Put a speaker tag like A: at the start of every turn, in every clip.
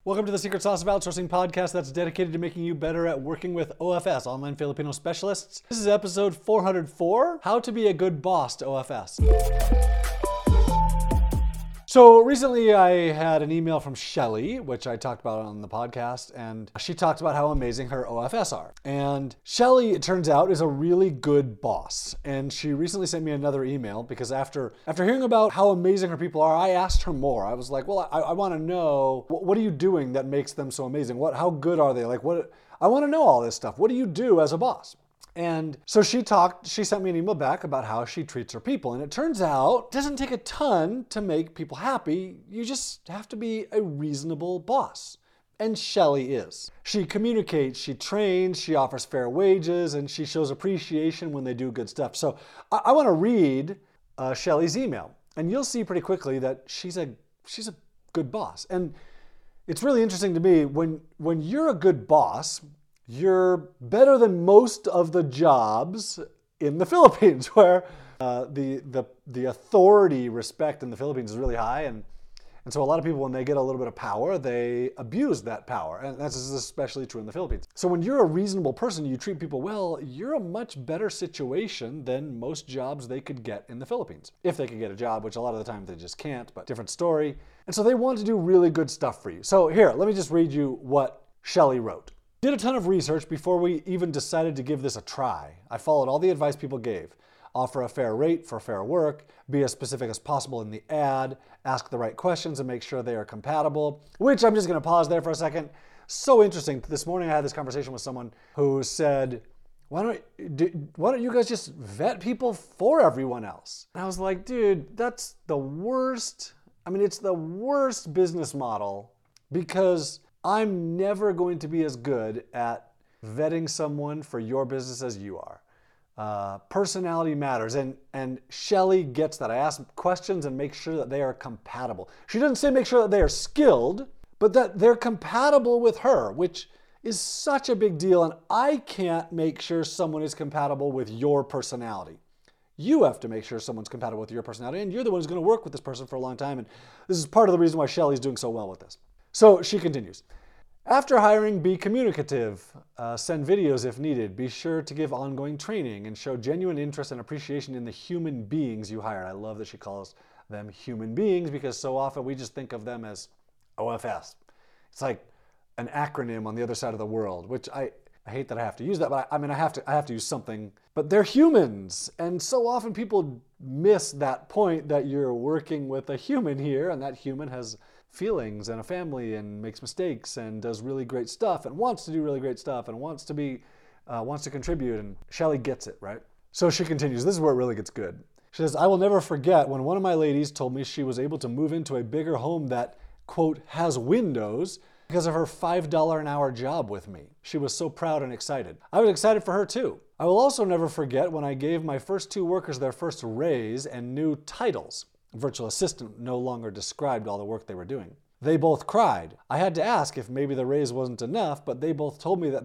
A: Welcome to the Secret Sauce of Outsourcing podcast that's dedicated to making you better at working with OFS, Online Filipino Specialists. This is episode 404, How to Be a Good Boss to OFS. So recently I had an email from Shelly, which I talked about on the podcast, and she talked about how amazing her OFS are. And Shelly, it turns out, is a really good boss. And she recently sent me another email because after hearing about how amazing her people are, I asked her more. I was like, well, I want to know, what are you doing that makes them so amazing? How good are they? I want to know all this stuff. What do you do as a boss? And so she sent me an email back about how she treats her people. And it turns out it doesn't take a ton to make people happy. You just have to be a reasonable boss. And Shelly is. She communicates, she trains, she offers fair wages, and she shows appreciation when they do good stuff. So I want to read Shelly's email. And you'll see pretty quickly that she's a good boss. And it's really interesting to me, when you're a good boss, you're better than most of the jobs in the Philippines, where the authority respect in the Philippines is really high, and so a lot of people, when they get a little bit of power, they abuse that power, and that's especially true in the Philippines. So when you're a reasonable person, you treat people well, you're a much better situation than most jobs they could get in the Philippines. If they could get a job, which a lot of the time they just can't, but different story. And so they want to do really good stuff for you. So here, let me just read you what Shelly wrote. Did a ton of research before we even decided to give this a try. I followed all the advice people gave. Offer a fair rate for fair work, be as specific as possible in the ad, ask the right questions and make sure they are compatible, which I'm just going to pause there for a second. So interesting. This morning I had this conversation with someone who said, why don't you guys just vet people for everyone else? And I was like, dude, that's the worst. I mean, it's the worst business model, because I'm never going to be as good at vetting someone for your business as you are. Personality matters, and Shelly gets that. I ask questions and make sure that they are compatible. She doesn't say make sure that they are skilled, but that they're compatible with her, which is such a big deal, and I can't make sure someone is compatible with your personality. You have to make sure someone's compatible with your personality, and you're the one who's going to work with this person for a long time, and this is part of the reason why Shelly's doing so well with this. So she continues. After hiring, be communicative. Send videos if needed. Be sure to give ongoing training and show genuine interest and appreciation in the human beings you hired. I love that she calls them human beings, because so often we just think of them as OFS. It's like an acronym on the other side of the world, which I hate that I have to use that, but I have to use something. But they're humans, and so often people miss that point that you're working with a human here, and that human has feelings and a family and makes mistakes and does really great stuff and wants to do really great stuff and wants to contribute. And Shelly gets it, right? So she continues. This is where it really gets good. She says, I will never forget when one of my ladies told me she was able to move into a bigger home that, quote, has windows because of her $5 an hour job with me. She was so proud and excited. I was excited for her too. I will also never forget when I gave my first two workers their first raise and new titles. Virtual assistant no longer described all the work they were doing. They both cried. I had to ask if maybe the raise wasn't enough, but they both told me that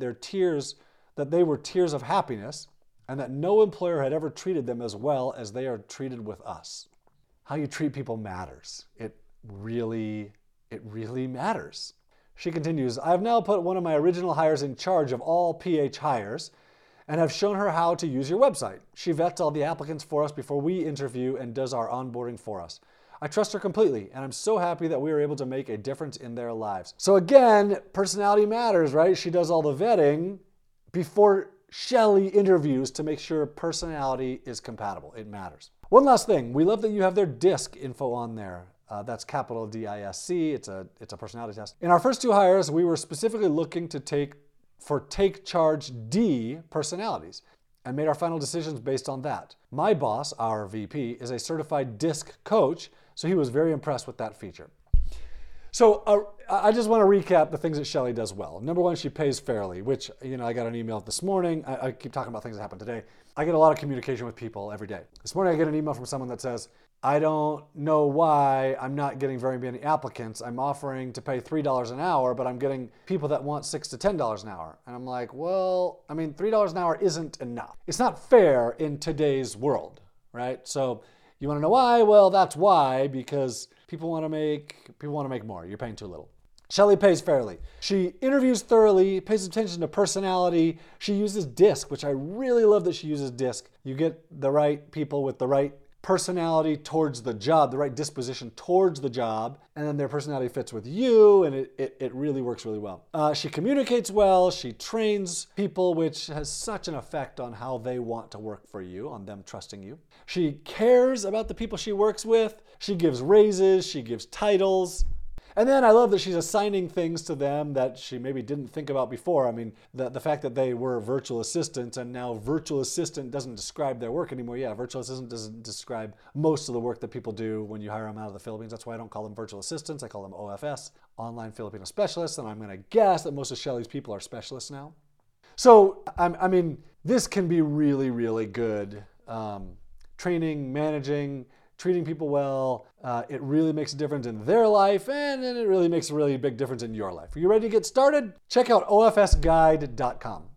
A: they were tears of happiness, and that no employer had ever treated them as well as they are treated with us. How you treat people matters. It really matters. She continues, I have now put one of my original hires in charge of all PH hires, and have shown her how to use your website. She vets all the applicants for us before we interview and does our onboarding for us. I trust her completely, and I'm so happy that we are able to make a difference in their lives. So again, personality matters, right? She does all the vetting before Shelly interviews to make sure personality is compatible. It matters. One last thing, we love that you have their DISC info on there. That's capital DISC. It's a personality test. In our first two hires, we were specifically looking to take charge D personalities, and made our final decisions based on that. My boss, our VP, is a certified DISC coach, so he was very impressed with that feature. So I just want to recap the things that Shelly does well. Number one, she pays fairly, which, I got an email this morning. I keep talking about things that happened today. I get a lot of communication with people every day. This morning I get an email from someone that says, I don't know why I'm not getting very many applicants. I'm offering to pay $3 an hour, but I'm getting people that want $6 to $10 an hour. And I'm like, well, $3 an hour isn't enough. It's not fair in today's world, right? So you want to know why? Well, that's why, because people want to make more. You're paying too little. Shelly pays fairly. She interviews thoroughly, pays attention to personality. She uses DISC, which I really love that she uses DISC. You get the right people with the right personality towards the job, the right disposition towards the job, and then their personality fits with you, and it really works really well. She communicates well, she trains people, which has such an effect on how they want to work for you, on them trusting you. She cares about the people she works with, she gives raises, she gives titles. And then I love that she's assigning things to them that she maybe didn't think about before. I mean, the fact that they were virtual assistants and now virtual assistant doesn't describe their work anymore. Yeah, virtual assistant doesn't describe most of the work that people do when you hire them out of the Philippines. That's why I don't call them virtual assistants. I call them OFS, Online Filipino Specialists. And I'm going to guess that most of Shelly's people are specialists now. So, I mean, this can be really, really good. Training, managing, treating people well, it really makes a difference in their life, and then it really makes a really big difference in your life. Are you ready to get started? Check out ofsguide.com.